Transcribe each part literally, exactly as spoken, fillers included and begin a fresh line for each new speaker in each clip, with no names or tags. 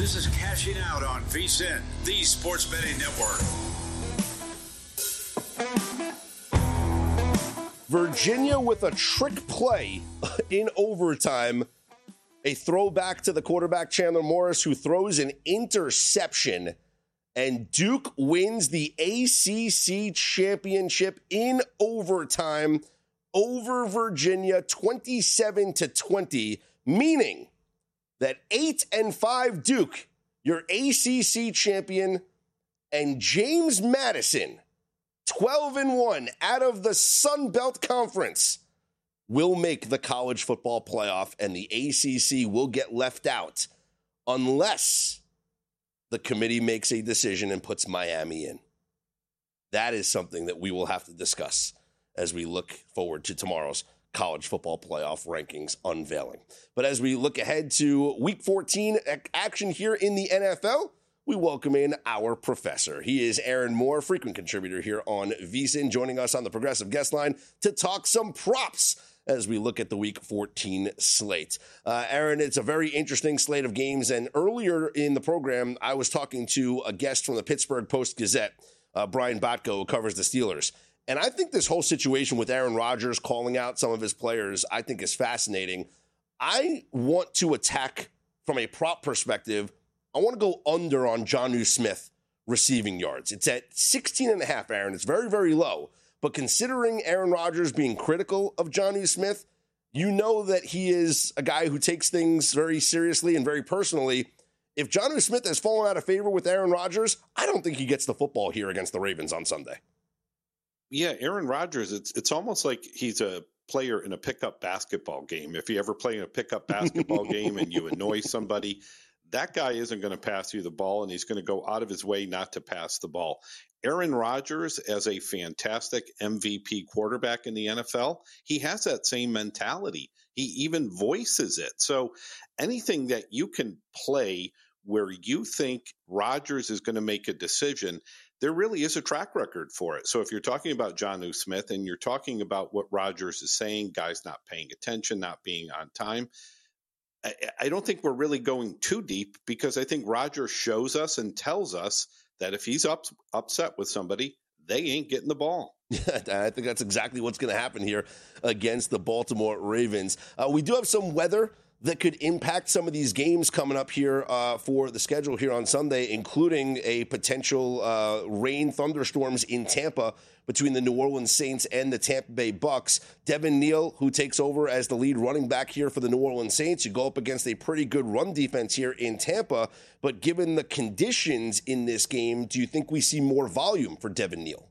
This is Cashing Out on VSiN, the sports betting network.
Virginia with a trick play in overtime. A throwback to the quarterback Chandler Morris, who throws an interception, and Duke wins the A C C championship in overtime over Virginia, twenty-seven to twenty, meaning that eight and five Duke, your A C C champion, and James Madison, twelve and one out of the Sun Belt Conference, will make the college football playoff, and the A C C will get left out unless the committee makes a decision and puts Miami in. That is something that we will have to discuss as we look forward to tomorrow's college football playoff rankings unveiling. But as we look ahead to week fourteen action here in the N F L, we welcome in our professor. He is Aaron Moore, frequent contributor here on VSiN, joining us on the Progressive Guest Line to talk some props as we look at the week fourteen slate. Uh, Aaron, it's a very interesting slate of games. And earlier in the program, I was talking to a guest from the Pittsburgh Post-Gazette, uh, Brian Botko, who covers the Steelers. And I think this whole situation with Aaron Rodgers calling out some of his players, I think is fascinating. I want to attack from a prop perspective. I want to go under on Jonnu Smith receiving yards. It's at sixteen and a half, Aaron. It's very, very low. But considering Aaron Rodgers being critical of Jonnu Smith, you know that he is a guy who takes things very seriously and very personally. If Jonnu Smith has fallen out of favor with Aaron Rodgers, I don't think he gets the football here against the Ravens on Sunday.
Yeah, Aaron Rodgers, it's it's almost like he's a player in a pickup basketball game. If you ever play in a pickup basketball game and you annoy somebody, that guy isn't going to pass you the ball, and he's going to go out of his way not to pass the ball. Aaron Rodgers, as a fantastic M V P quarterback in the N F L, he has that same mentality. He even voices it. So anything that you can play where you think Rodgers is going to make a decision, there really is a track record for it. So if you're talking about Jonnu Smith and you're talking about what Rodgers is saying, guys not paying attention, not being on time, I, I don't think we're really going too deep, because I think Rodgers shows us and tells us that if he's up, upset with somebody, they ain't getting the ball.
I think that's exactly what's going to happen here against the Baltimore Ravens. Uh, we do have some weather that could impact some of these games coming up here uh, for the schedule here on Sunday, including a potential uh, rain thunderstorms in Tampa between the New Orleans Saints and the Tampa Bay Bucks. Devin Neal, who takes over as the lead running back here for the New Orleans Saints, you go up against a pretty good run defense here in Tampa. But given the conditions in this game, do you think we see more volume for Devin Neal?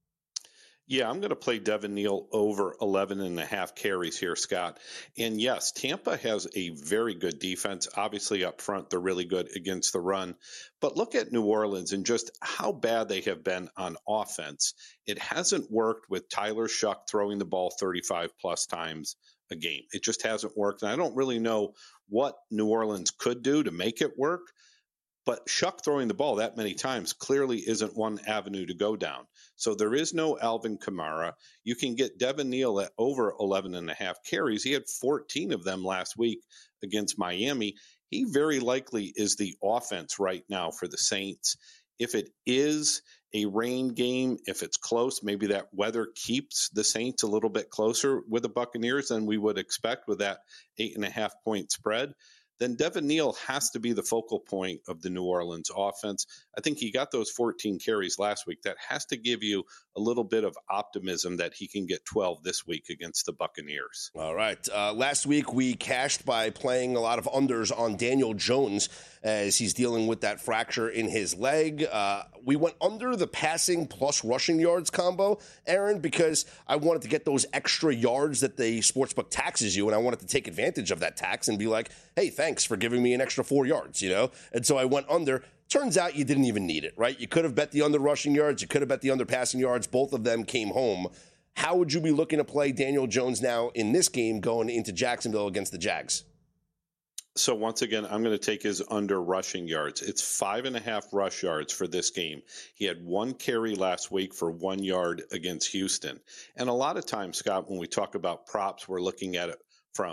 Yeah, I'm going to play Devin Neal over eleven and a half carries here, Scott. And yes, Tampa has a very good defense. Obviously, up front, they're really good against the run. But look at New Orleans and just how bad they have been on offense. It hasn't worked with Tyler Shuck throwing the ball thirty-five plus times a game. It just hasn't worked. And I don't really know what New Orleans could do to make it work. But Shuck throwing the ball that many times clearly isn't one avenue to go down. So there is no Alvin Kamara. You can get Devin Neal at over eleven and a half carries. He had fourteen of them last week against Miami. He very likely is the offense right now for the Saints. If it is a rain game, if it's close, maybe that weather keeps the Saints a little bit closer with the Buccaneers than we would expect with that eight and a half point spread. Then Devin Neal has to be the focal point of the New Orleans offense. I think he got those fourteen carries last week. That has to give you a little bit of optimism that he can get twelve this week against the Buccaneers.
All right. Uh, last week we cashed by playing a lot of unders on Daniel Jones as he's dealing with that fracture in his leg. Uh, we went under the passing plus rushing yards combo, Aaron, because I wanted to get those extra yards that the sportsbook taxes you, and I wanted to take advantage of that tax and be like, hey, thanks for giving me an extra four yards, you know? And so I went under. Turns out you didn't even need it, right? You could have bet the under rushing yards. You could have bet the under passing yards. Both of them came home. How would you be looking to play Daniel Jones now in this game going into Jacksonville against the Jags?
So once again, I'm going to take his under rushing yards. It's five and a half rush yards for this game. He had one carry last week for one yard against Houston. And a lot of times, Scott, when we talk about props, we're looking at it from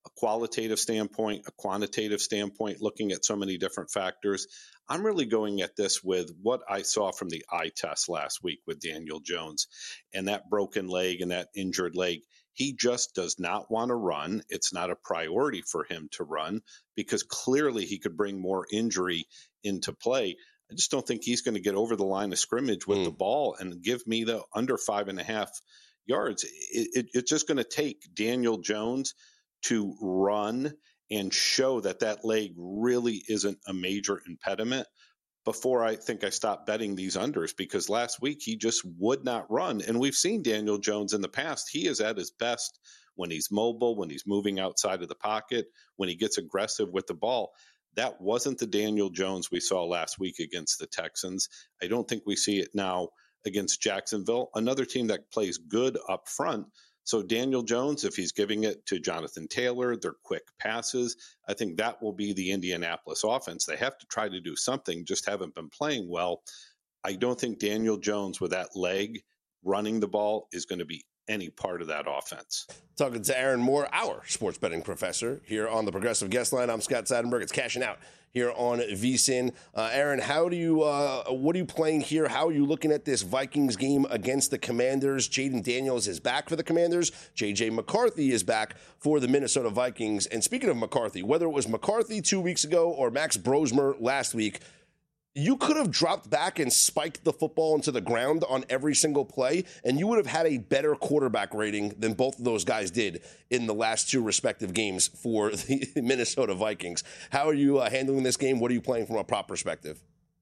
a qualitative standpoint, a quantitative standpoint, looking at so many different factors. I'm really going at this with what I saw from the eye test last week with Daniel Jones and that broken leg and that injured leg. He just does not want to run. It's not a priority for him to run because clearly he could bring more injury into play. I just don't think he's going to get over the line of scrimmage with mm. the ball and give me the under five and a half yards. It, it, it's just going to take Daniel Jones to run and show that that leg really isn't a major impediment before I think I stop betting these unders, because last week he just would not run. And we've seen Daniel Jones in the past. He is at his best when he's mobile, when he's moving outside of the pocket, when he gets aggressive with the ball. That wasn't the Daniel Jones we saw last week against the Texans. I don't think we see it now against Jacksonville, another team that plays good up front. So Daniel Jones, if he's giving it to Jonathan Taylor, their quick passes, I think that will be the Indianapolis offense. They have to try to do something, just haven't been playing well. I don't think Daniel Jones with that leg running the ball is going to be any part of that offense.
Talking to Aaron Moore, our sports betting professor, here on the Progressive Guest Line. I'm Scott Seidenberg. It's Cashing Out here on V S I N. Uh, Aaron, how do you, uh, what are you playing here? How are you looking at this Vikings game against the Commanders? Jaden Daniels is back for the Commanders. J J McCarthy is back for the Minnesota Vikings. And speaking of McCarthy, whether it was McCarthy two weeks ago or Max Brosmer last week, you could have dropped back and spiked the football into the ground on every single play, and you would have had a better quarterback rating than both of those guys did in the last two respective games for the Minnesota Vikings. How are you uh, handling this game? What are you playing from a prop perspective?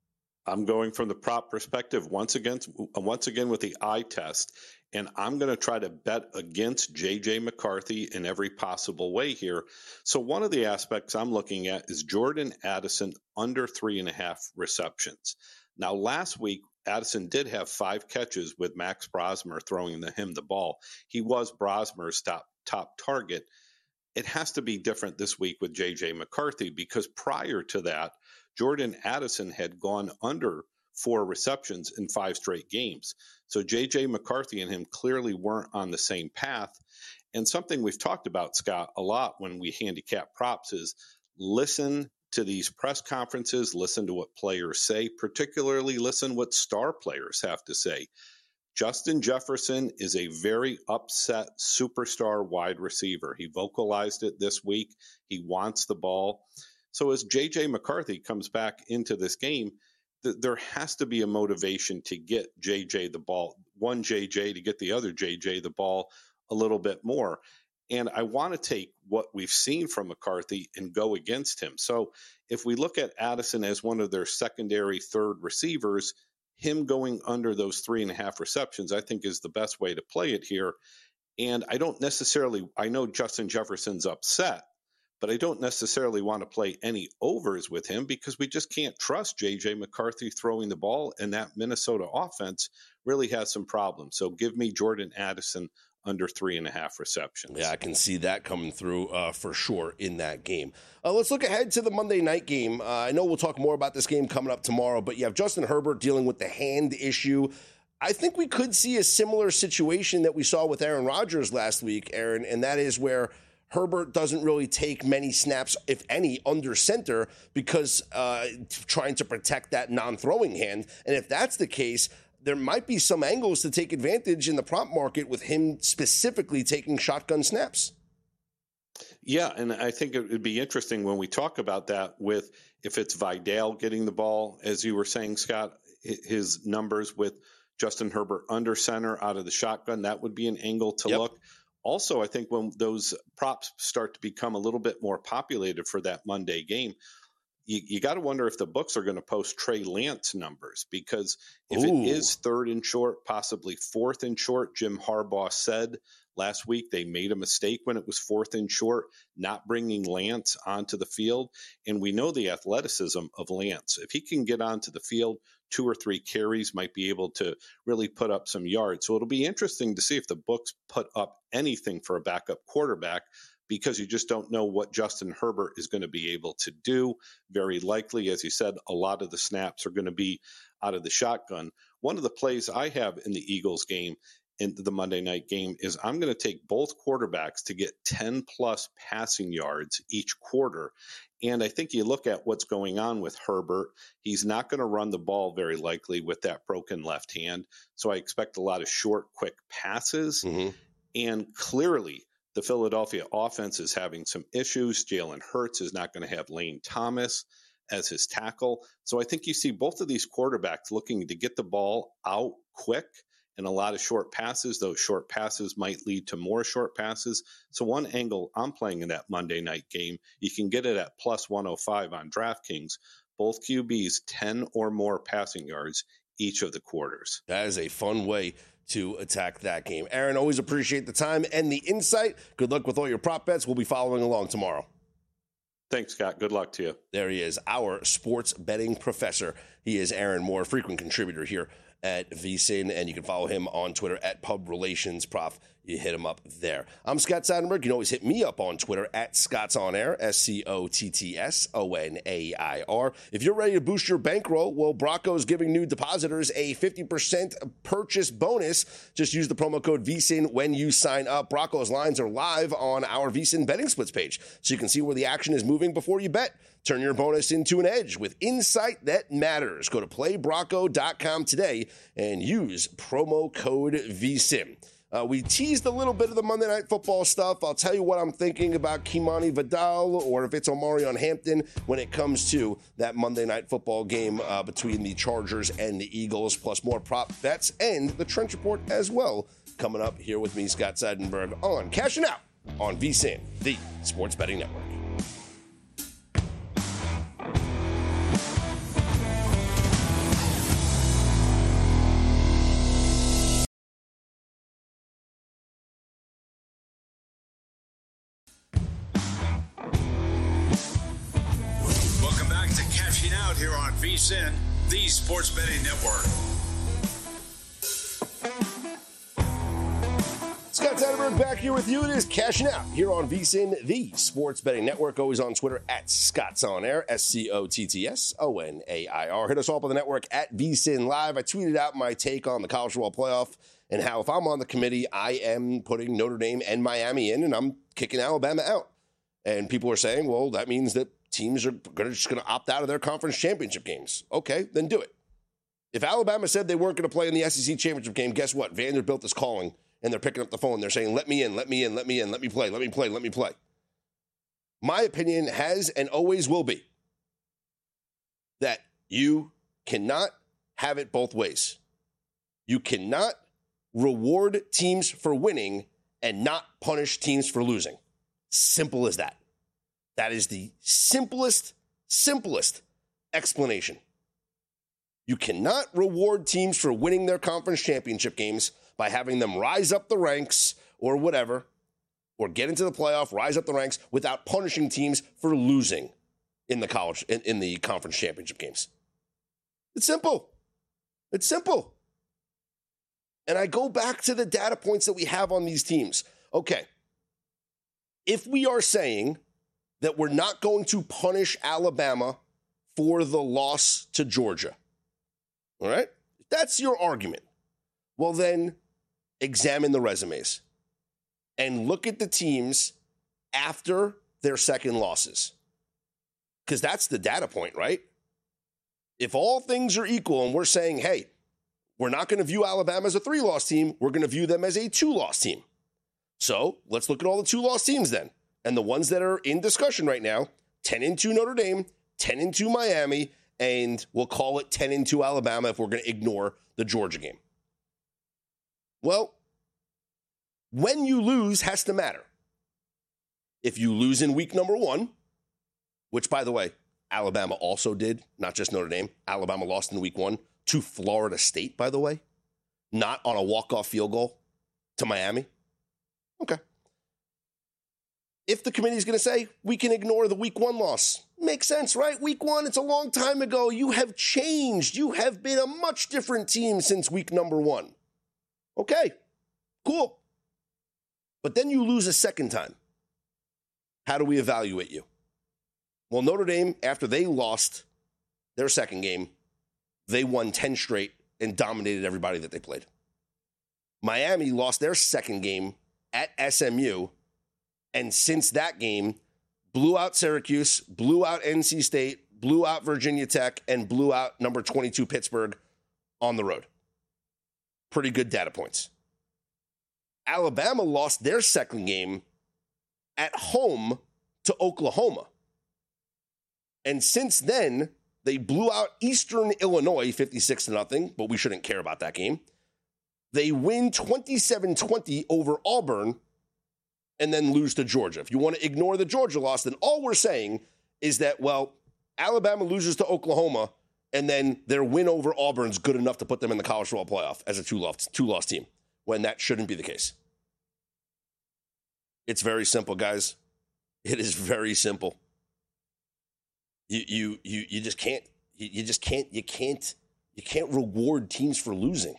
I'm going from the prop perspective once again, once again with the eye test, and I'm going to try to bet against J J McCarthy in every possible way here. So one of the aspects I'm looking at is Jordan Addison under three and a half receptions. Now, last week, Addison did have five catches with Max Brosmer throwing the, him the ball. He was Brosmer's top, top target. It has to be different this week with J J McCarthy because prior to that, Jordan Addison had gone under four receptions in five straight games. So J J McCarthy and him clearly weren't on the same path. And something we've talked about, Scott, a lot when we handicap props is listen to these press conferences, listen to what players say, particularly listen what star players have to say. Justin Jefferson is a very upset superstar wide receiver. He vocalized it this week. He wants the ball. So as J J McCarthy comes back into this game, th- there has to be a motivation to get J J the ball, one J J to get the other J J the ball a little bit more. And I want to take what we've seen from McCarthy and go against him. So if we look at Addison as one of their secondary third receivers, him going under those three and a half receptions, I think is the best way to play it here. And I don't necessarily, I know Justin Jefferson's upset, but I don't necessarily want to play any overs with him because we just can't trust J J McCarthy throwing the ball, and that Minnesota offense really has some problems. So give me Jordan Addison under three and a half receptions.
Yeah, I can see that coming through uh, for sure in that game. Uh, let's look ahead to the Monday night game. Uh, I know we'll talk more about this game coming up tomorrow, but you have Justin Herbert dealing with the hand issue. I think we could see a similar situation that we saw with Aaron Rodgers last week, Aaron, and that is where Herbert doesn't really take many snaps, if any, under center because uh, trying to protect that non-throwing hand. And if that's the case, there might be some angles to take advantage in the prop market with him specifically taking shotgun snaps.
Yeah, and I think it would be interesting when we talk about that with if it's Vidal getting the ball, as you were saying, Scott, his numbers with Justin Herbert under center out of the shotgun, that would be an angle to yep. look. Also, I think when those props start to become a little bit more populated for that Monday game, you, you got to wonder if the books are going to post Trey Lance numbers, because if Ooh. it is third and short, possibly fourth and short, Jim Harbaugh said last week they made a mistake when it was fourth and short, not bringing Lance onto the field. And we know the athleticism of Lance. If he can get onto the field, two or three carries might be able to really put up some yards. So it'll be interesting to see if the books put up anything for a backup quarterback, because you just don't know what Justin Herbert is going to be able to do. Very likely, as you said, a lot of the snaps are going to be out of the shotgun. One of the plays I have in the Eagles game in the Monday night game is I'm going to take both quarterbacks to get ten plus passing yards each quarter. And I think you look at what's going on with Herbert. He's not going to run the ball very likely with that broken left hand. So I expect a lot of short, quick passes. Mm-hmm. And clearly, the Philadelphia offense is having some issues. Jalen Hurts is not going to have Lane Thomas as his tackle. So I think you see both of these quarterbacks looking to get the ball out quick and a lot of short passes. Those short passes might lead to more short passes. So one angle I'm playing in that Monday night game, you can get it at plus one oh five on DraftKings. Both Q Bs, ten or more passing yards each of the quarters.
That is a fun way to attack that game. Aaron, always appreciate the time and the insight. Good luck with all your prop bets. We'll be following along tomorrow.
Thanks, Scott. Good luck to you.
There he is, our sports betting professor. He is Aaron Moore, frequent contributor here at V S I N, and you can follow him on Twitter at Pub Relations Prof. You hit him up there. I'm Scott Seidenberg. You can always hit me up on Twitter at Scott's On Air, S C O T T S O N A I R. If you're ready to boost your bankroll, well, Brocco's giving new depositors a fifty percent purchase bonus. Just use the promo code V S I N when you sign up. Brocco's lines are live on our V S I N betting splits page, so you can see where the action is moving before you bet. Turn your bonus into an edge with insight that matters. Go to play brocco dot com today and use promo code V S I N. Uh, we teased a little bit of the Monday Night Football stuff. I'll tell you what I'm thinking about Kimani Vidal, or if it's Omarion Hampton, when it comes to that Monday Night Football game uh, between the Chargers and the Eagles, plus more prop bets and the Trench Report as well. Coming up here with me, Scott Seidenberg, on Cashing Out on V S I N, the Sports Betting Network.
Here on V S I N, the Sports Betting Network.
Scott Seidenberg back here with you. It is Cashing Out here on V S I N, the Sports Betting Network. Always on Twitter at Scott's On Air, S C O T T S O N A I R. Hit us all up on the network at V S I N Live. I tweeted out my take on the college football playoff and how if I'm on the committee, I am putting Notre Dame and Miami in, and I'm kicking Alabama out. And people are saying, well, that means that teams are gonna, just going to opt out of their conference championship games. Okay, then do it. If Alabama said they weren't going to play in the S E C championship game, guess what? Vanderbilt is calling, and they're picking up the phone. They're saying, let me in, let me in, let me in, let me play, let me play, let me play. My opinion has and always will be that you cannot have it both ways. You cannot reward teams for winning and not punish teams for losing. Simple as that. That is the simplest, simplest explanation. You cannot reward teams for winning their conference championship games by having them rise up the ranks or whatever, or get into the playoff, rise up the ranks, without punishing teams for losing in the college, in, in the conference championship games. It's simple. It's simple. And I go back to the data points that we have on these teams. Okay, if we are saying that we're not going to punish Alabama for the loss to Georgia, all right? If that's your argument, well then examine the resumes and look at the teams after their second losses, because that's the data point, right? If all things are equal and we're saying, hey, we're not going to view Alabama as a three-loss team, we're going to view them as a two-loss team. So let's look at all the two-loss teams then. And the ones that are in discussion right now, ten and two Notre Dame, ten and two Miami, and we'll call it ten and two Alabama if we're going to ignore the Georgia game. Well, when you lose has to matter. If you lose in week number one, which, by the way, Alabama also did, not just Notre Dame. Alabama lost in week one to Florida State, by the way, not on a walk-off field goal to Miami. Okay. If the committee is going to say, we can ignore the week one loss, makes sense, right? Week one, it's a long time ago. You have changed. You have been a much different team since week number one. Okay, cool. But then you lose a second time. How do we evaluate you? Well, Notre Dame, after they lost their second game, they won ten straight and dominated everybody that they played. Miami lost their second game at S M U, and since that game, blew out Syracuse, blew out N C State, blew out Virginia Tech, and blew out number twenty-two Pittsburgh on the road. Pretty good data points. Alabama lost their second game at home to Oklahoma. And since then, they blew out Eastern Illinois fifty-six to nothing, but we shouldn't care about that game. They win twenty-seven twenty over Auburn and then lose to Georgia. If you want to ignore the Georgia loss, then all we're saying is that, well, Alabama loses to Oklahoma and then their win over Auburn is good enough to put them in the college football playoff as a two-loss, two-loss team, when that shouldn't be the case. It's very simple, guys. It is very simple. You you you you just can't you, you just can't you can't you can't reward teams for losing.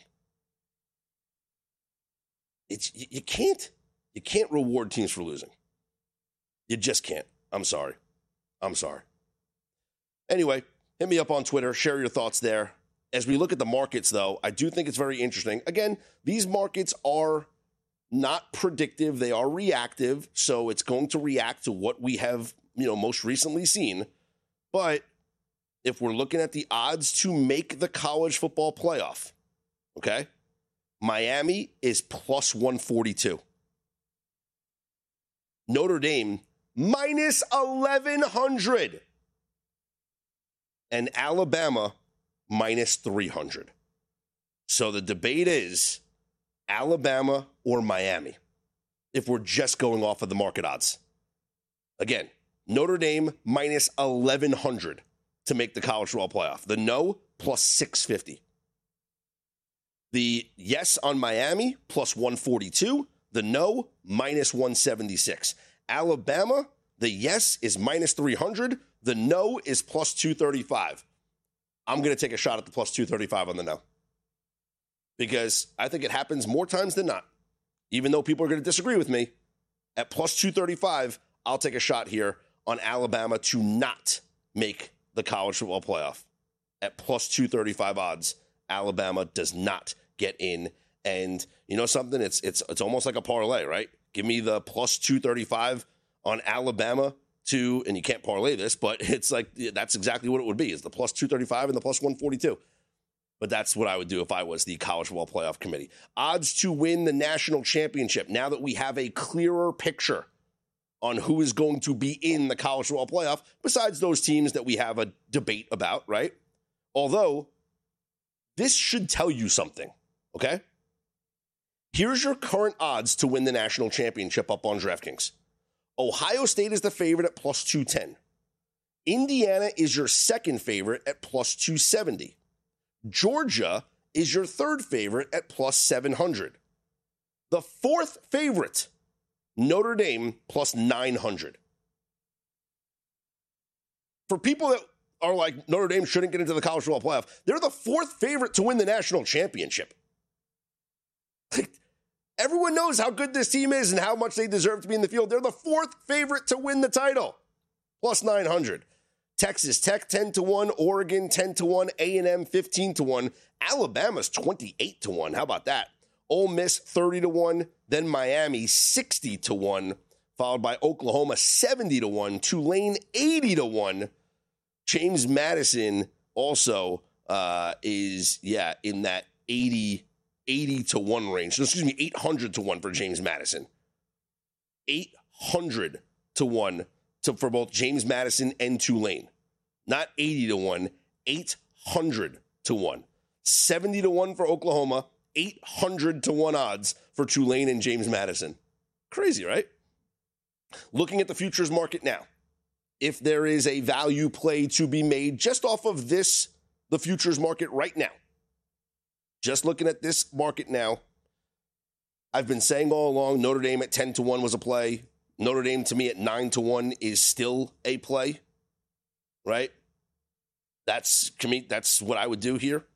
It's you, you can't you can't reward teams for losing. You just can't. I'm sorry. I'm sorry. Anyway, hit me up on Twitter. Share your thoughts there. As we look at the markets, though, I do think it's very interesting. Again, these markets are not predictive. They are reactive. So it's going to react to what we have, you know, most recently seen. But if we're looking at the odds to make the college football playoff, okay, Miami is plus one forty-two. Notre Dame, minus eleven hundred. And Alabama, minus three hundred. So the debate is Alabama or Miami, if we're just going off of the market odds. Again, Notre Dame, minus eleven hundred to make the college football playoff. The no, plus six fifty. The yes on Miami, plus one forty-two. The no, minus one seventy-six. Alabama, the yes is minus three hundred. The no is plus two thirty-five. I'm going to take a shot at the plus two thirty-five on the no. Because I think it happens more times than not. Even though people are going to disagree with me, at plus two thirty-five, I'll take a shot here on Alabama to not make the college football playoff. At plus two thirty-five odds, Alabama does not get in. And you know something? It's it's it's almost like a parlay, right? Give me the plus two thirty-five on Alabama to, and you can't parlay this, but it's like that's exactly what it would be, is the plus two thirty-five and the plus one forty-two. But that's what I would do if I was the college football playoff committee. Odds to win the national championship, now that we have a clearer picture on who is going to be in the college football playoff, besides those teams that we have a debate about, right? Although, this should tell you something, okay? Here's your current odds to win the national championship up on DraftKings. Ohio State is the favorite at plus two ten. Indiana is your second favorite at plus two seventy. Georgia is your third favorite at plus seven hundred. The fourth favorite, Notre Dame, plus nine hundred. For people that are like, Notre Dame shouldn't get into the college football playoff, they're the fourth favorite to win the national championship. Everyone knows how good this team is and how much they deserve to be in the field. They're the fourth favorite to win the title, plus nine hundred. Texas Tech ten to one, Oregon ten to one, A and M fifteen to one, Alabama's twenty-eight to one. How about that? Ole Miss thirty to one, then Miami sixty to one, followed by Oklahoma seventy to one, Tulane eighty to one. James Madison also uh, is, yeah, in that eighty, eighty to one range. So, excuse me, eight hundred to one for James Madison. eight hundred to one to, for both James Madison and Tulane. Not eighty to one, eight hundred to one. seventy to one for Oklahoma, eight hundred to one odds for Tulane and James Madison. Crazy, right? Looking at the futures market now, if there is a value play to be made just off of this, the futures market right now, just looking at this market now, I've been saying all along Notre Dame at ten to one was a play. Notre Dame to me at nine to one is still a play, right? That's, to me, that's what I would do here.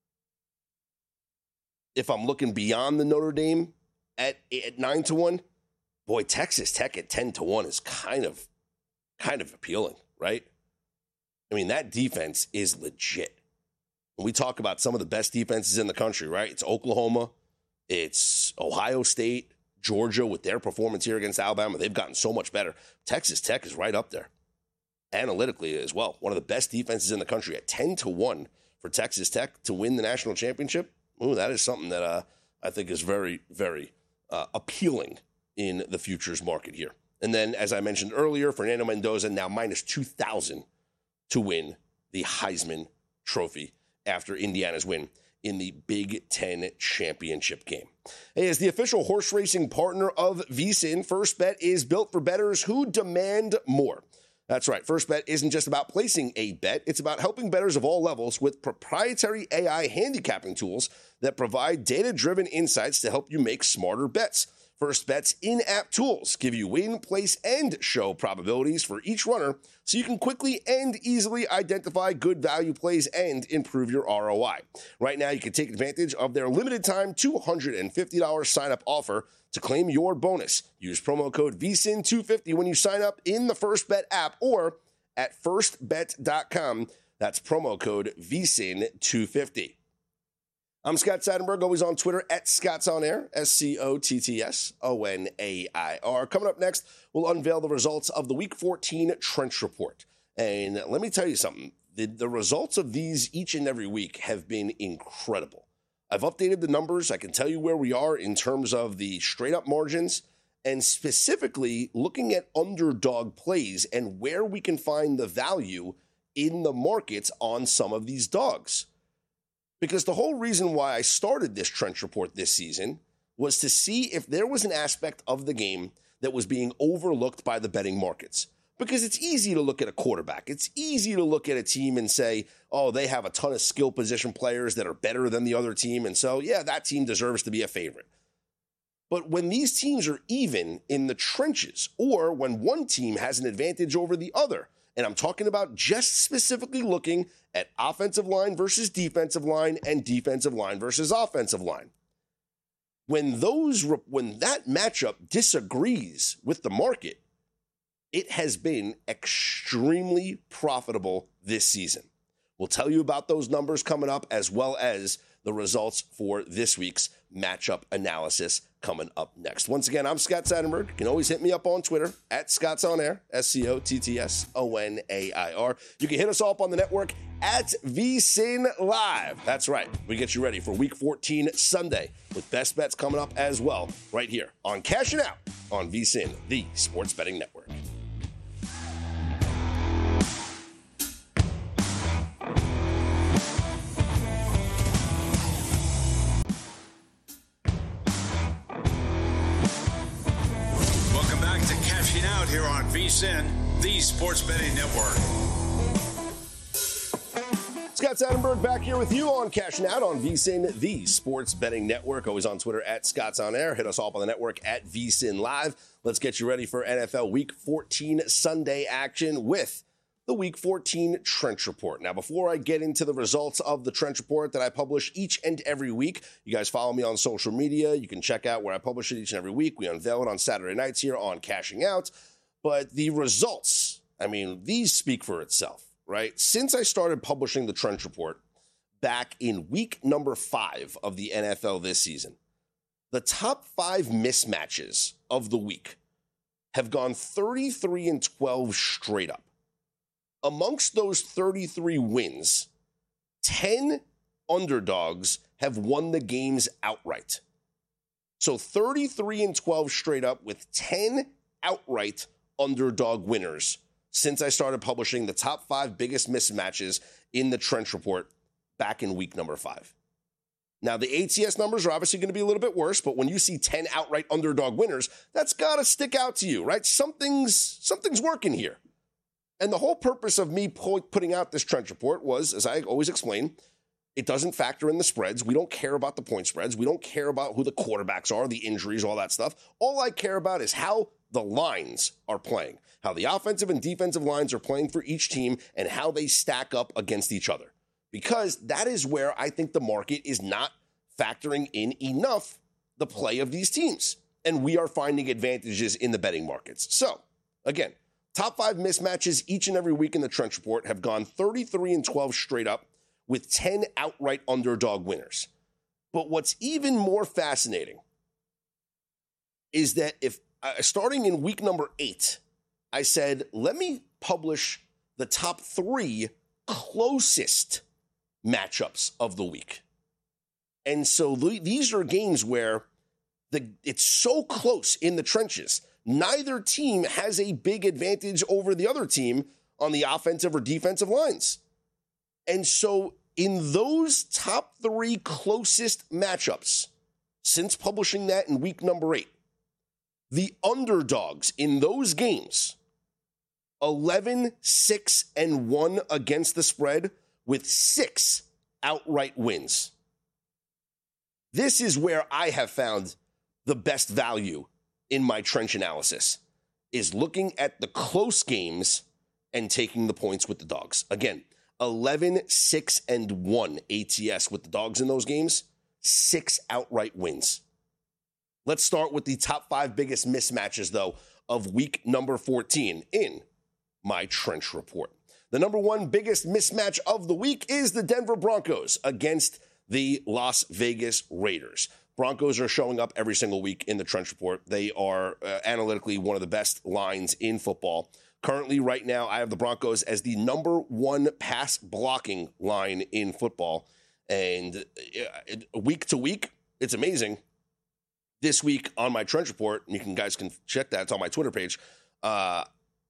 If I'm looking beyond the Notre Dame at, at nine to one, boy, Texas Tech at ten to one is kind of, kind of appealing, right? I mean, that defense is legit. When we talk about some of the best defenses in the country, right? It's Oklahoma, It's Ohio State, Georgia with their performance here against Alabama. They've gotten so much better. Texas Tech is right up there analytically as well. One of the best defenses in the country at ten to one for Texas Tech to win the national championship. Ooh, that is something that uh, I think is very, very uh, appealing in the futures market here. And then, as I mentioned earlier, Fernando Mendoza now minus two thousand to win the Heisman Trophy after Indiana's win in the Big Ten championship game. Hey, as the official horse racing partner of VSiN, First Bet is built for bettors who demand more. That's right. First Bet isn't just about placing a bet. It's about helping bettors of all levels with proprietary A I handicapping tools that provide data-driven insights to help you make smarter bets. First Bet's in-app tools give you win, place, and show probabilities for each runner so you can quickly and easily identify good value plays and improve your R O I. Right now, you can take advantage of their limited-time two hundred fifty dollars sign-up offer to claim your bonus. Use promo code V S I N two fifty when you sign up in the First Bet app or at first bet dot com. That's promo code V S I N two fifty. I'm Scott Seidenberg, always on Twitter at Scott's On Air, S C O T T S O N A I R. Coming up next, we'll unveil the results of the Week fourteen Trench Report. And let me tell you something, the, the results of these each and every week have been incredible. I've updated the numbers. I can tell you where we are in terms of the straight-up margins and specifically looking at underdog plays and where we can find the value in the markets on some of these dogs. Because the whole reason why I started this Trench Report this season was to see if there was an aspect of the game that was being overlooked by the betting markets. Because it's easy to look at a quarterback. It's easy to look at a team and say, oh, they have a ton of skill position players that are better than the other team. And so, yeah, that team deserves to be a favorite. But when these teams are even in the trenches, or when one team has an advantage over the other, and I'm talking about just specifically looking at offensive line versus defensive line and defensive line versus offensive line. When those, when that matchup disagrees with the market, it has been extremely profitable this season. We'll tell you about those numbers coming up, as well as the results for this week's matchup analysis coming up next. Once again, I'm Scott Seidenberg. You can always hit me up on Twitter at Scott's On Air, S C O T T S O N A I R. You can hit us up on the network at VSiN Live. That's right. We get you ready for Week fourteen Sunday with best bets coming up as well right here on Cashing Out on VSiN, the Sports Betting Network.
Out here on VSiN, the Sports Betting Network.
Scott Seidenberg back here with you on Cashing Out on VSiN, the Sports Betting Network. Always on Twitter at Scott's On Air. Hit us up on the network at VSiN Live. Let's get you ready for N F L Week fourteen Sunday action with the Week fourteen Trench Report. Now, before I get into the results of the Trench Report that I publish each and every week, you guys follow me on social media. You can check out where I publish it each and every week. We unveil it on Saturday nights here on Cashing Out. But the results, I mean, these speak for itself, right? Since I started publishing the Trench Report back in week number five of the N F L this season, the top five mismatches of the week have gone thirty-three and twelve straight up. Amongst those thirty-three wins, ten underdogs have won the games outright. So thirty-three and twelve straight up with ten outright underdog winners since I started publishing the top five biggest mismatches in the Trench Report back in week number five. Now, the A T S numbers are obviously going to be a little bit worse, but when you see ten outright underdog winners, that's got to stick out to you, right? Something's, something's working here. And the whole purpose of me putting out this Trench Report was, as I always explain, it doesn't factor in the spreads. We don't care about the point spreads. We don't care about who the quarterbacks are, the injuries, all that stuff. All I care about is how the lines are playing, how the offensive and defensive lines are playing for each team, and how they stack up against each other. Because that is where I think the market is not factoring in enough the play of these teams. And we are finding advantages in the betting markets. So, again, top five mismatches each and every week in the Trench Report have gone thirty-three and twelve straight up with ten outright underdog winners. But what's even more fascinating is that if uh, starting in week number eight, I said, let me publish the top three closest matchups of the week. And so th- these are games where the it's so close in the trenches. Neither team has a big advantage over the other team on the offensive or defensive lines. And so in those top three closest matchups, since publishing that in week number eight, the underdogs in those games, eleven, six, and one against the spread with six outright wins. This is where I have found the best value in my trench analysis, is looking at the close games and taking the points with the dogs. Again, eleven, six, and one A T S with the dogs in those games, six outright wins. Let's start with the top five biggest mismatches, though, of week number fourteen in my trench report. The number one biggest mismatch of the week is the Denver Broncos against the Las Vegas Raiders. Broncos are showing up every single week in the trench report. They are uh, analytically one of the best lines in football. Currently, right now, I have the Broncos as the number one pass blocking line in football. And uh, week to week, it's amazing. This week on my trench report, and you can guys can check that. It's on my Twitter page. Uh,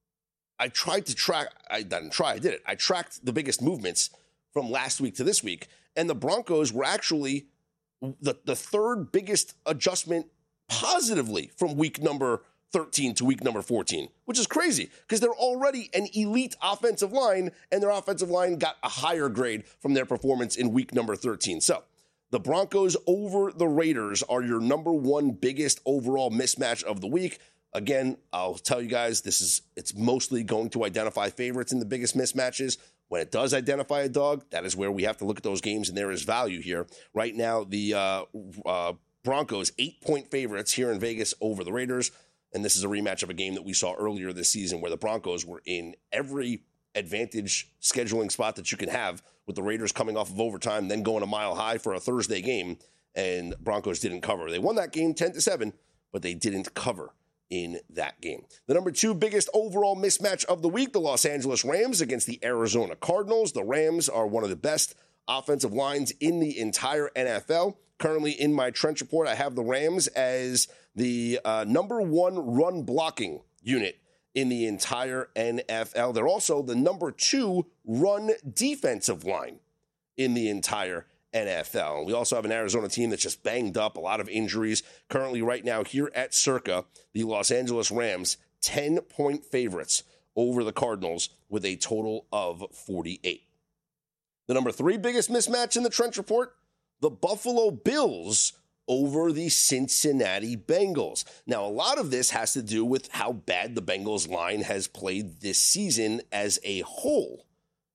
I tried to track. I didn't try. I did it. I tracked the biggest movements from last week to this week, and the Broncos were actually the, the third biggest adjustment positively from week number thirteen to week number fourteen, which is crazy because they're already an elite offensive line, and their offensive line got a higher grade from their performance in week number thirteen. So the Broncos over the Raiders are your number one biggest overall mismatch of the week. Again, I'll tell you guys, this is it's mostly going to identify favorites in the biggest mismatches. When it does identify a dog, that is where we have to look at those games, and there is value here. Right now, the uh, uh, Broncos, eight-point favorites here in Vegas over the Raiders, and this is a rematch of a game that we saw earlier this season where the Broncos were in every advantage scheduling spot that you can have, with the Raiders coming off of overtime, then going a mile high for a Thursday game, and Broncos didn't cover. They won that game ten to seven, but they didn't cover in that game. The number two biggest overall mismatch of the week, the Los Angeles Rams against the Arizona Cardinals. The Rams are one of the best offensive lines in the entire N F L. Currently in my trench report, I have the Rams as the uh, number one run blocking unit in the entire N F L. They're also the number two run defensive line in the entire N F L. We also have an Arizona team that's just banged up, a lot of injuries. Currently right now here at Circa, the Los Angeles Rams, ten-point favorites over the Cardinals with a total of forty-eight. The number three biggest mismatch in the trench report, the Buffalo Bills over the Cincinnati Bengals. Now, a lot of this has to do with how bad the Bengals line has played this season as a whole.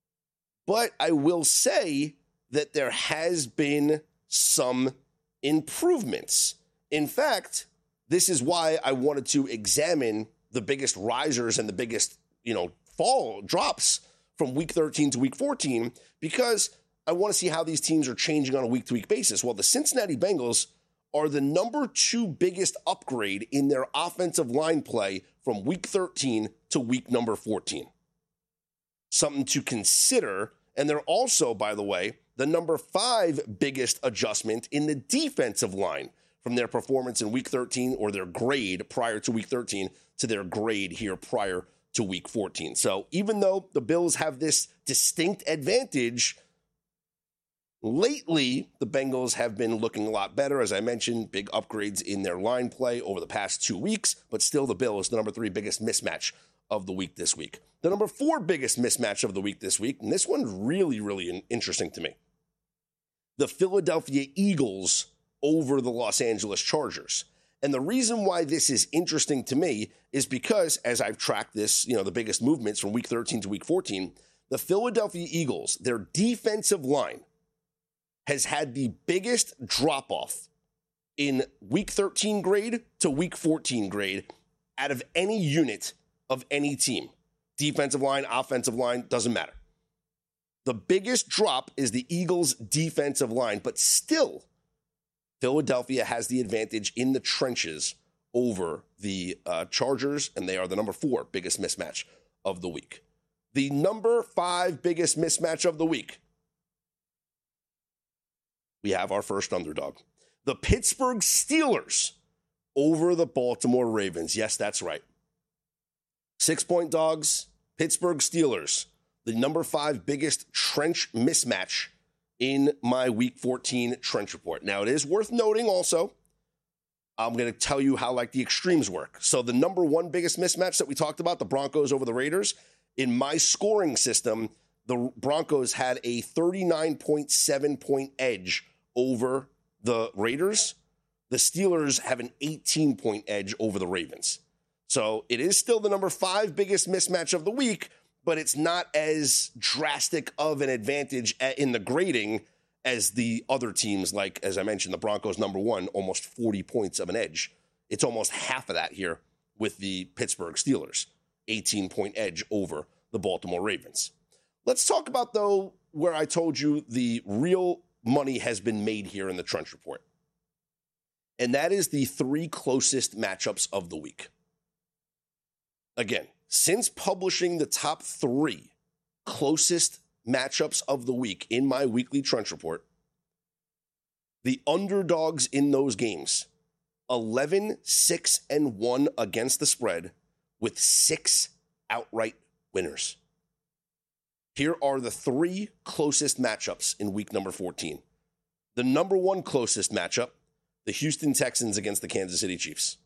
But I will say that there has been some improvements. In fact, this is why I wanted to examine the biggest risers and the biggest, you know, fall drops from week thirteen to week fourteen, because I want to see how these teams are changing on a week-to-week basis. Well, the Cincinnati Bengals are the number two biggest upgrade in their offensive line play from week thirteen to week number fourteen. Something to consider. And they're also, by the way, the number five biggest adjustment in the defensive line from their performance in week thirteen, or their grade prior to week thirteen, to their grade here prior to week fourteen. So even though the Bills have this distinct advantage, lately the Bengals have been looking a lot better. As I mentioned, big upgrades in their line play over the past two weeks, but still the Bills, the number three biggest mismatch of the week this week. The number four biggest mismatch of the week this week, and this one's really, really interesting to me, the Philadelphia Eagles over the Los Angeles Chargers. And the reason why this is interesting to me is because, as I've tracked this, you know, the biggest movements from week thirteen to week fourteen, the Philadelphia Eagles, their defensive line, has had the biggest drop-off in week thirteen grade to week fourteen grade out of any unit of any team. Defensive line, offensive line, doesn't matter. The biggest drop is the Eagles' defensive line, but still, Philadelphia has the advantage in the trenches over the uh, Chargers, and they are the number four biggest mismatch of the week. The number five biggest mismatch of the week. We have our first underdog. The Pittsburgh Steelers over the Baltimore Ravens. Yes, that's right. Six-point dogs, Pittsburgh Steelers, the number five biggest trench mismatch in my Week fourteen trench report. Now, it is worth noting also, I'm going to tell you how like the extremes work. So the number one biggest mismatch that we talked about, the Broncos over the Raiders, in my scoring system, the Broncos had a thirty-nine point seven point edge over the Raiders. The Steelers have an eighteen point edge over the Ravens. So it is still the number five biggest mismatch of the week, but it's not as drastic of an advantage in the grading as the other teams, like, as I mentioned, the Broncos number one, almost forty points of an edge. It's almost half of that here with the Pittsburgh Steelers, eighteen point edge over the Baltimore Ravens. Let's talk about, though, where I told you the real money has been made here in the Trench Report. And that is the three closest matchups of the week. Again, since publishing the top three closest matchups of the week in my weekly Trench Report, the underdogs in those games, eleven, six, and one against the spread with six outright winners. Here are the three closest matchups in week number fourteen. The number one closest matchup, the Houston Texans against the Kansas City Chiefs.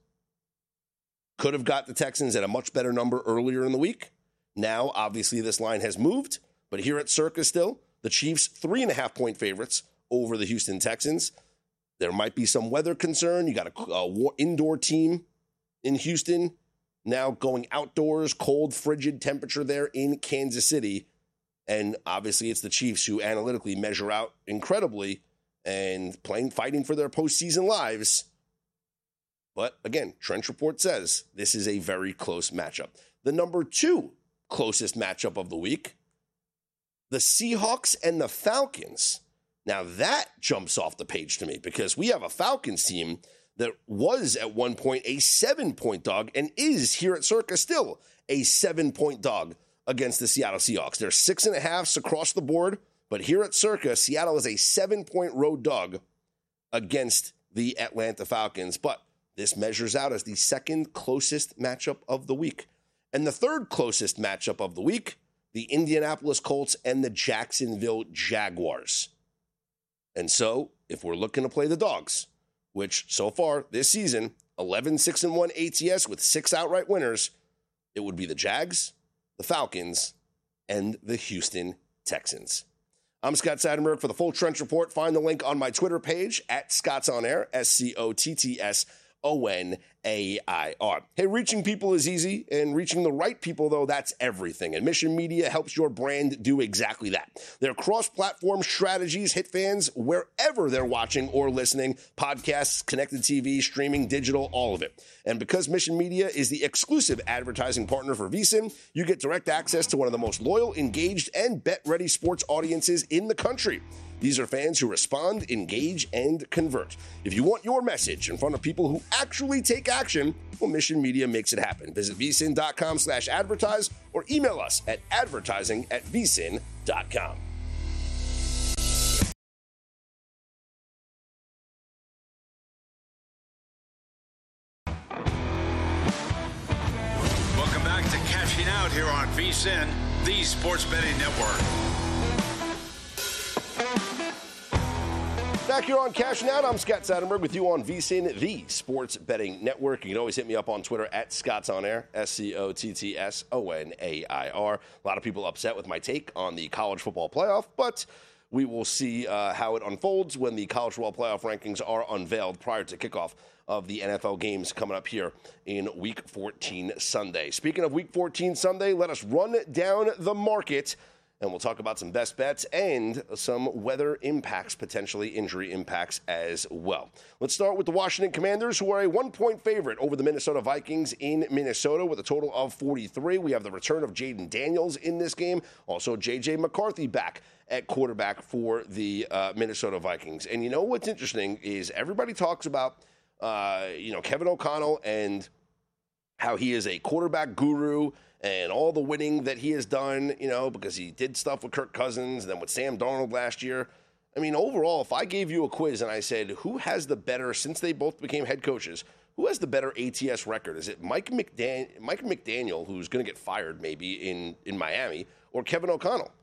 Could have got the Texans at a much better number earlier in the week. Now, obviously, this line has moved, but here at Circa still, the Chiefs, three and a half point favorites over the Houston Texans. There might be some weather concern. You got a, a indoor team in Houston, now going outdoors, cold, frigid temperature there in Kansas City. And obviously, it's the Chiefs who analytically measure out incredibly and playing, fighting for their postseason lives. But again, Trench Report says this is a very close matchup. The number two closest matchup of the week, the Seahawks and the Falcons. Now that jumps off the page to me because we have a Falcons team that was at one point a seven-point dog and is here at Circa still a seven-point dog against the Seattle Seahawks. They're six and a halves across the board, but here at Circa, Seattle is a seven-point road dog against the Atlanta Falcons. But this measures out as the second closest matchup of the week. And the third closest matchup of the week, the Indianapolis Colts and the Jacksonville Jaguars. And so, if we're looking to play the dogs, which so far this season, eleven, six, and one A T S with six outright winners, it would be the Jags, the Falcons, and the Houston Texans. I'm Scott Seidenberg for the full Trench Report. Find the link on my Twitter page at Scott's On Air, S C O T T S O N A I R. Hey, reaching people is easy, and reaching the right people, though, that's everything. And Mission Media helps your brand do exactly that. Their cross-platform strategies hit fans wherever they're watching or listening, podcasts, connected T V, streaming, digital, all of it. And because Mission Media is the exclusive advertising partner for V S I N, you get direct access to one of the most loyal, engaged, and bet-ready sports audiences in the country. These are fans who respond, engage, and convert. If you want your message in front of people who actually take action, well, Mission Media makes it happen. Visit vsin.com slash advertise or email us at advertising at vsin.com.
Welcome back to Cashing Out here on V S I N, the Sports Betting Network.
Back here on Cashing Out, I'm Scott Seidenberg with you on V S I N, the Sports Betting Network. You can always hit me up on Twitter at Scott's On Air, S C O T T S O N A I R. A lot of people upset with my take on the college football playoff, but we will see uh, how it unfolds when the college football playoff rankings are unveiled prior to kickoff of the N F L games coming up here in Week fourteen Sunday. Speaking of Week fourteen Sunday, let us run down the market. And we'll talk about some best bets and some weather impacts, potentially injury impacts as well. Let's start with the Washington Commanders, who are a one-point favorite over the Minnesota Vikings in Minnesota with a total of forty-three. We have the return of Jaden Daniels in this game. Also, J J McCarthy back at quarterback for the uh, Minnesota Vikings. And you know what's interesting is everybody talks about, uh, you know, Kevin O'Connell and how he is a quarterback guru and all the winning that he has done, you know, because he did stuff with Kirk Cousins and then with Sam Darnold last year. I mean, overall, if I gave you a quiz and I said, who has the better, since they both became head coaches, who has the better A T S record? Is it Mike McDan- Mike McDaniel, who's going to get fired maybe in, in Miami, or Kevin O'Connell?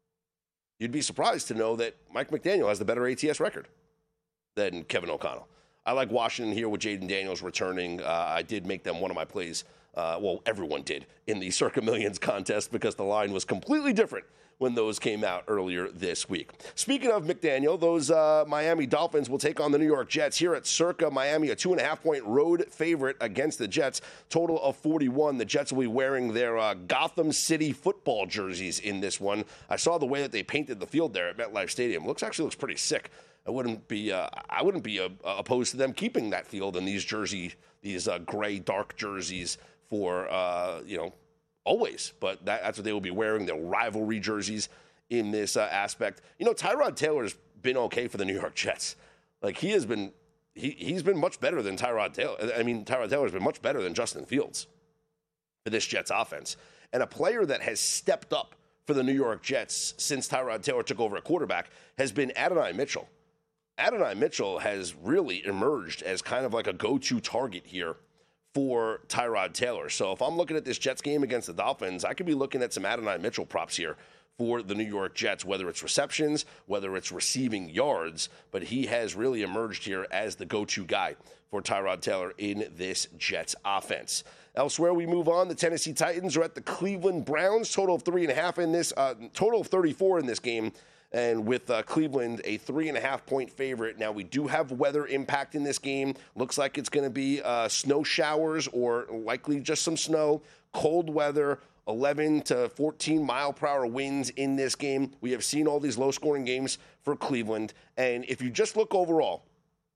You'd be surprised to know that Mike McDaniel has the better A T S record than Kevin O'Connell. I like Washington here with Jaden Daniels returning. Uh, I did make them one of my plays. Uh, well, everyone did in the Circa Millions contest because the line was completely different when those came out earlier this week. Speaking of McDaniel, those uh, Miami Dolphins will take on the New York Jets here at Circa Miami, a two and a half point road favorite against the Jets, total of forty-one. The Jets will be wearing their uh, Gotham City football jerseys in this one. I saw the way that they painted the field there at MetLife Stadium. Looks actually looks pretty sick. I wouldn't be uh, I wouldn't be uh, opposed to them keeping that field and these jersey these uh, gray dark jerseys for uh, you know. Always, but that, that's what they will be wearing, their rivalry jerseys in this uh, aspect. You know, Tyrod Taylor's been okay for the New York Jets. Like, he has been, he, he's been much better than Tyrod Taylor. I mean, Tyrod Taylor's been much better than Justin Fields for this Jets offense. And a player that has stepped up for the New York Jets since Tyrod Taylor took over at quarterback has been Adonai Mitchell. Adonai Mitchell has really emerged as kind of like a go-to target here for Tyrod Taylor. So if I'm looking at this Jets game against the Dolphins, I could be looking at some Adonai Mitchell props here for the New York Jets, whether it's receptions, whether it's receiving yards, but he has really emerged here as the go-to guy for Tyrod Taylor in this Jets offense. Elsewhere, we move on. The Tennessee Titans are at the Cleveland Browns, total of three and a half in this, uh, total of thirty-four in this game. And with uh, Cleveland, a three and a half point favorite. Now, we do have weather impact in this game. Looks like it's going to be uh, snow showers or likely just some snow, cold weather, eleven to fourteen mile per hour winds in this game. We have seen all these low scoring games for Cleveland. And if you just look overall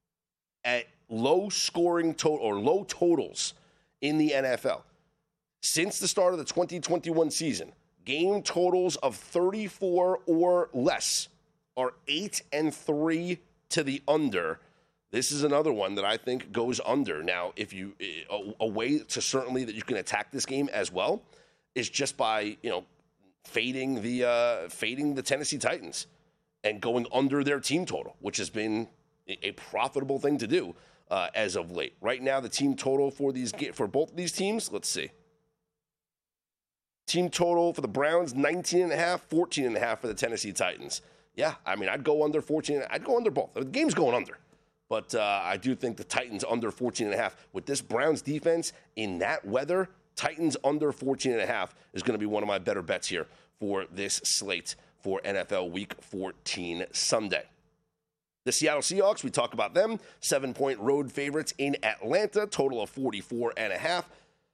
at low scoring total or low totals in the N F L, since the start of the twenty twenty-one season, game totals of thirty-four or less are eight and three to the under. This is another one that I think goes under. Now, if you a, a way to certainly that you can attack this game as well is just by, you know, fading the uh, fading the Tennessee Titans and going under their team total, which has been a profitable thing to do uh, as of late. Right now, the team total for these for both of these teams, let's see. Team total for the Browns, nineteen and a half, fourteen and a half for the Tennessee Titans. Yeah, I mean, I'd go under fourteen. I'd go under both. The game's going under. But uh, I do think the Titans under fourteen and a half. With this Browns defense in that weather, Titans under fourteen and a half is going to be one of my better bets here for this slate for N F L Week fourteen Sunday. The Seattle Seahawks, we talk about them. Seven-point road favorites in Atlanta, total of forty-four and a half.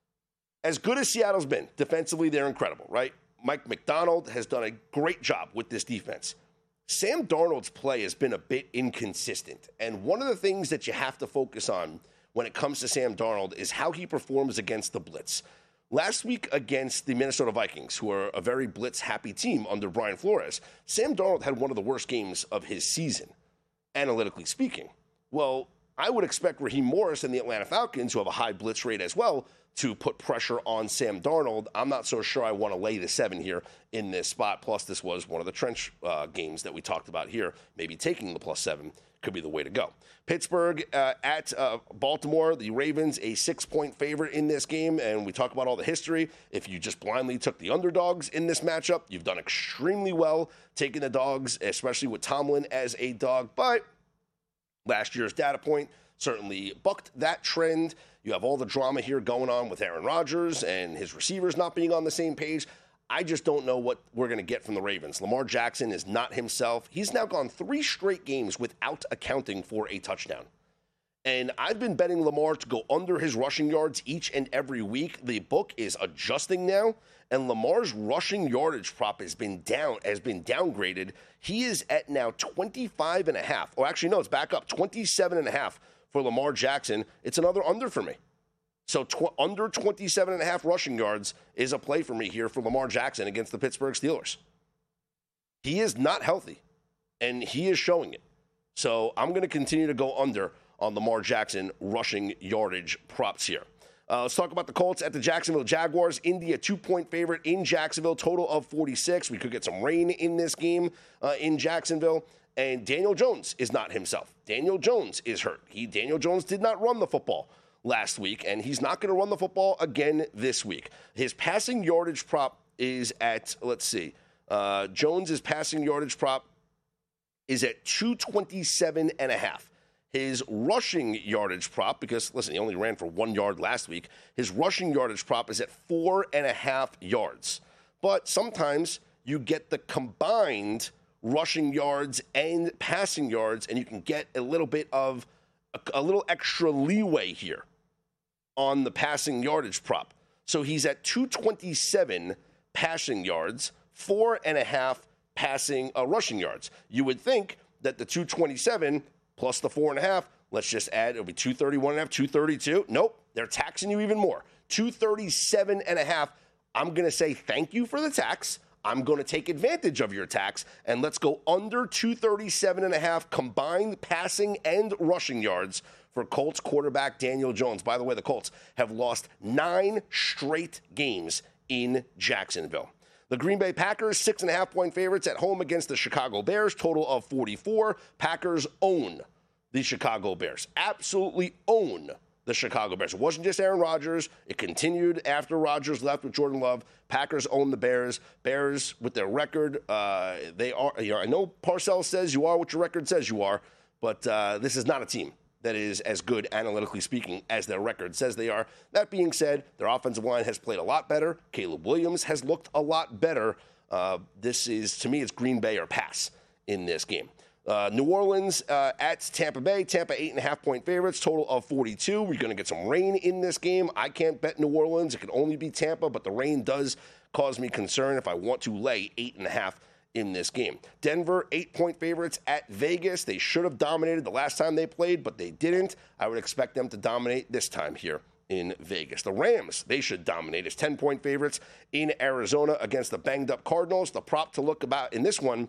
As good as Seattle's been, defensively, they're incredible, right? Mike Macdonald has done a great job with this defense. Sam Darnold's play has been a bit inconsistent. And one of the things that you have to focus on when it comes to Sam Darnold is how he performs against the blitz. Last week against the Minnesota Vikings, who are a very blitz-happy team under Brian Flores, Sam Darnold had one of the worst games of his season, analytically speaking. Well, I would expect Raheem Morris and the Atlanta Falcons, who have a high blitz rate as well, to put pressure on Sam Darnold. I'm not so sure I want to lay the seven here in this spot. Plus, this was one of the trench uh, games that we talked about here. Maybe taking the plus seven could be the way to go. Pittsburgh uh, at uh, Baltimore, the Ravens, a six-point favorite in this game. And we talk about all the history. If you just blindly took the underdogs in this matchup, you've done extremely well taking the dogs, especially with Tomlin as a dog. But last year's data point certainly bucked that trend. You have all the drama here going on with Aaron Rodgers and his receivers not being on the same page. I just don't know what we're going to get from the Ravens. Lamar Jackson is not himself. He's now gone three straight games without accounting for a touchdown. And I've been betting Lamar to go under his rushing yards each and every week. The book is adjusting now, and Lamar's rushing yardage prop has been down, has been downgraded. He is at now twenty-five and a half. Oh, actually, no, it's back up, twenty-seven and a half for Lamar Jackson. It's another under for me. So tw- under twenty-seven and a half rushing yards is a play for me here for Lamar Jackson against the Pittsburgh Steelers. he is not healthy, and he is showing it. So I'm going to continue to go under on Lamar Jackson rushing yardage props here. Uh, let's talk about the Colts at the Jacksonville Jaguars. Indy, a two-point favorite in Jacksonville, total of forty-six. We could get some rain in this game uh, in Jacksonville. And Daniel Jones is not himself. Daniel Jones is hurt. He Daniel Jones did not run the football last week, and he's not going to run the football again this week. His passing yardage prop is at, let's see, uh, Jones's passing yardage prop is at two twenty-seven and a half. His rushing yardage prop, because, listen, he only ran for one yard last week, his rushing yardage prop is at four and a half yards. But sometimes you get the combined rushing yards and passing yards, and you can get a little bit of a, a little extra leeway here on the passing yardage prop. So he's at two twenty-seven passing yards, four and a half passing uh, rushing yards. You would think that the two twenty-seven plus the four and a half, let's just add, it'll be two thirty-one and a half, two thirty-two. Nope, they're taxing you even more. two thirty-seven and a half. I'm going to say thank you for the tax. I'm going to take advantage of your tax, and let's go under two thirty-seven and a half combined passing and rushing yards for Colts quarterback Daniel Jones. By the way, the Colts have lost nine straight games in Jacksonville. The Green Bay Packers, six and a half point favorites at home against the Chicago Bears, total of forty-four. Packers own the Chicago Bears. Absolutely own the Chicago Bears. It wasn't just Aaron Rodgers. It continued after Rodgers left with Jordan Love. Packers own the Bears. Bears, with their record, uh, they are, you know, I know Parcells says you are what your record says you are, but uh, this is not a team that is as good, analytically speaking, as their record says they are. That being said, their offensive line has played a lot better. Caleb Williams has looked a lot better. Uh, this is, to me, it's Green Bay or pass in this game. Uh, New Orleans uh, at Tampa Bay. Tampa, eight and a half point favorites, total of forty-two. We're going to get some rain in this game. I can't bet New Orleans. It can only be Tampa, but the rain does cause me concern if I want to lay eight and a half in this game. Denver, eight-point favorites at Vegas. They should have dominated the last time they played, but they didn't. I would expect them to dominate this time here in Vegas. The Rams, they should dominate as ten-point favorites in Arizona against the banged-up Cardinals. The prop to look about in this one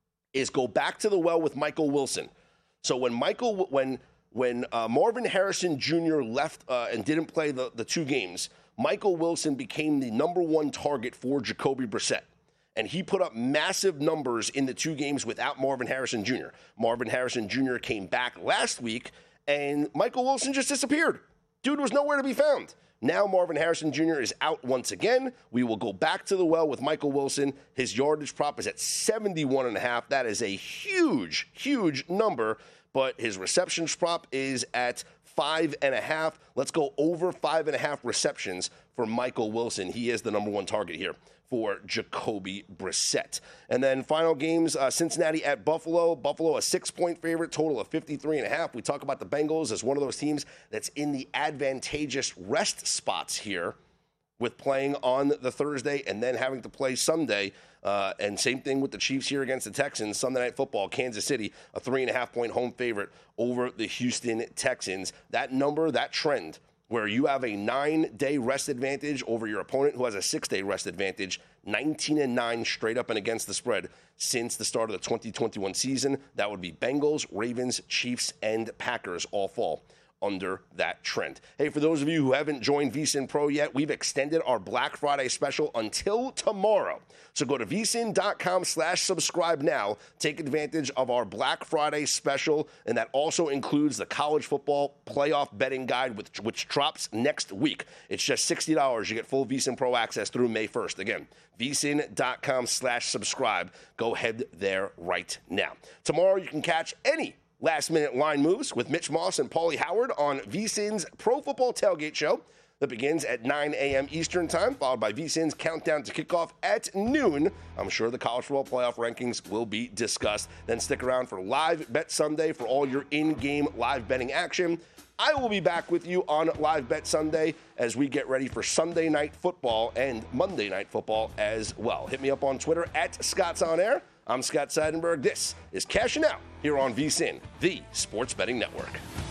is go back to the well with Michael Wilson. So when Michael, when when uh, Marvin Harrison Junior left uh, and didn't play the, the two games, Michael Wilson became the number one target for Jacoby Brissett. And he put up massive numbers in the two games without Marvin Harrison Junior Marvin Harrison Junior came back last week, and Michael Wilson just disappeared. Dude was nowhere to be found. Now Marvin Harrison Junior is out once again. We will go back to the well with Michael Wilson. His yardage prop is at seventy-one and a half. That is a huge, huge number, but his receptions prop is at five and a half. Let's go over five and a half receptions for Michael Wilson. He is the number one target here for Jacoby Brissett. And then final games, uh, Cincinnati at Buffalo. Buffalo, a six-point favorite, total of fifty-three and a half. We talk about the Bengals as one of those teams that's in the advantageous rest spots here with playing on the Thursday and then having to play Sunday. Uh, and same thing with the Chiefs here against the Texans. Sunday Night Football, Kansas City, a three-and-a-half point home favorite over the Houston Texans. That number, that trend, where you have a nine-day rest advantage over your opponent who has a six-day rest advantage, nineteen and nine straight up and against the spread since the start of the twenty twenty-one season. That would be Bengals, Ravens, Chiefs, and Packers all fall under that trend. Hey, for those of you who haven't joined VSiN Pro yet, we've extended our Black Friday special until tomorrow. So go to vsin.com slash subscribe now. Take advantage of our Black Friday special, and that also includes the college football playoff betting guide, which, which drops next week. It's just sixty dollars. You get full VSiN Pro access through May first. Again, vsin.com slash subscribe. Go head there right now. Tomorrow you can catch any last-minute line moves with Mitch Moss and Paulie Howard on VSiN's Pro Football Tailgate Show that begins at nine a.m. Eastern Time, followed by VSiN's Countdown to Kickoff at noon. I'm sure the college football playoff rankings will be discussed. Then stick around for Live Bet Sunday for all your in-game live betting action. I will be back with you on Live Bet Sunday as we get ready for Sunday Night Football and Monday Night Football as well. Hit me up on Twitter at Scott's On Air. I'm Scott Seidenberg. This is Cashing Out here on VSiN, the Sports Betting Network.